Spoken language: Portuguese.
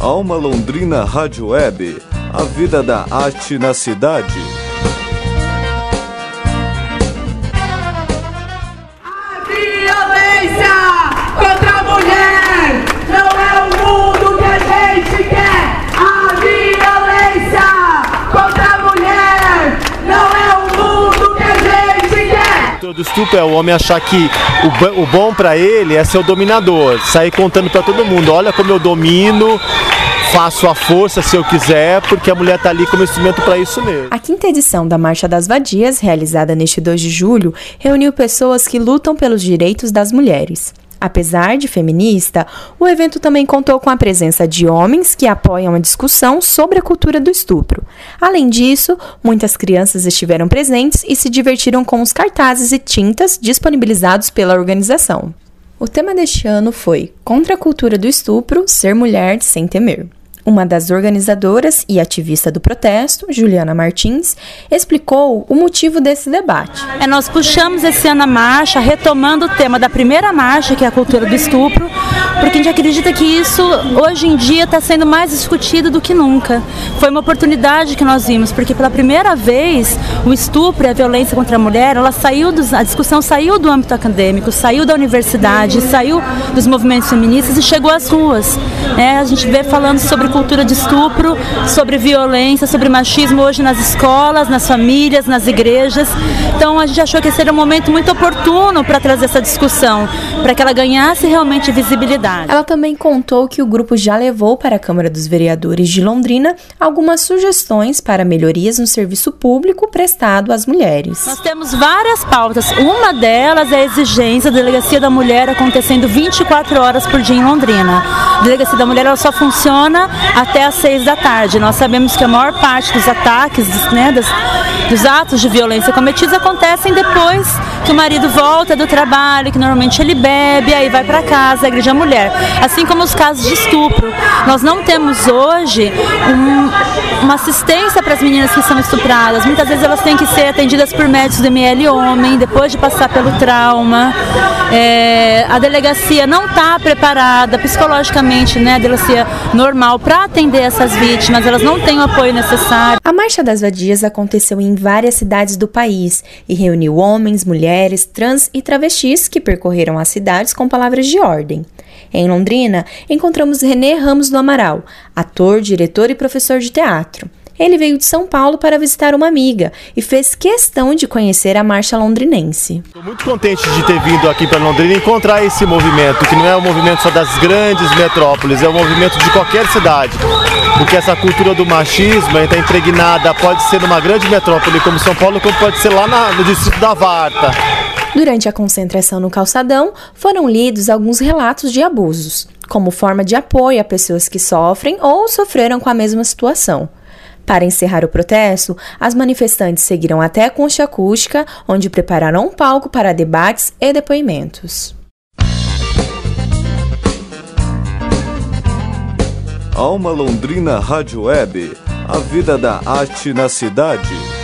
Alma Londrina Rádio Web, a vida da arte na cidade. A violência contra a mulher não é o mundo que a gente quer. A violência contra a mulher não é o mundo que a gente quer. Todo estupro é o homem achar que o bom pra ele é ser o dominador, sair contando pra todo mundo, olha como eu domino, faço a força se eu quiser, porque a mulher tá ali como instrumento para isso mesmo. A 5ª edição da Marcha das Vadias, realizada neste 2 de julho, reuniu pessoas que lutam pelos direitos das mulheres. Apesar de feminista, o evento também contou com a presença de homens que apoiam a discussão sobre a cultura do estupro. Além disso, muitas crianças estiveram presentes e se divertiram com os cartazes e tintas disponibilizados pela organização. O tema deste ano foi Contra a cultura do estupro, ser mulher sem temer. Uma das organizadoras e ativista do protesto, Juliana Martins, explicou o motivo desse debate. Nós puxamos esse ano a marcha, retomando o tema da primeira marcha, que é a cultura do estupro, porque a gente acredita que isso, hoje em dia, está sendo mais discutido do que nunca. Foi uma oportunidade que nós vimos, porque pela primeira vez, o estupro e a violência contra a mulher, a discussão saiu do âmbito acadêmico, saiu da universidade, saiu dos movimentos feministas e chegou às ruas. A gente vê falando sobre cultura de estupro, sobre violência, sobre machismo hoje nas escolas, nas famílias, nas igrejas. Então a gente achou que esse era um momento muito oportuno para trazer essa discussão, para que ela ganhasse realmente visibilidade. Ela também contou que o grupo já levou para a Câmara dos Vereadores de Londrina algumas sugestões para melhorias no serviço público prestado às mulheres. Nós temos várias pautas. Uma delas é a exigência da Delegacia da Mulher acontecendo 24 horas por dia em Londrina. A Delegacia da Mulher ela só funciona até às 6 da tarde. Nós sabemos que a maior parte dos ataques, dos atos de violência cometidos acontecem depois que o marido volta do trabalho, que normalmente ele bebe, aí vai para casa, agride a mulher. Assim como os casos de estupro. Nós não temos hoje uma assistência para as meninas que são estupradas. Muitas vezes elas têm que ser atendidas por médicos do ML homem, depois de passar pelo trauma. A delegacia não está preparada psicologicamente, a delegacia normal, para atender essas vítimas, elas não têm o apoio necessário. A Marcha das Vadias aconteceu em várias cidades do país e reuniu homens, mulheres, trans e travestis que percorreram as cidades com palavras de ordem. Em Londrina, encontramos René Ramos do Amaral, ator, diretor e professor de teatro. Ele veio de São Paulo para visitar uma amiga e fez questão de conhecer a marcha londrinense. Estou muito contente de ter vindo aqui para Londrina e encontrar esse movimento, que não é um movimento só das grandes metrópoles, é um movimento de qualquer cidade. Porque essa cultura do machismo está impregnada, pode ser numa grande metrópole como São Paulo, como pode ser lá no distrito da Varta. Durante a concentração no calçadão, foram lidos alguns relatos de abusos, como forma de apoio a pessoas que sofrem ou sofreram com a mesma situação. Para encerrar o protesto, as manifestantes seguiram até a concha acústica, onde prepararam um palco para debates e depoimentos. Alma Londrina Rádio Web, a vida da arte na cidade.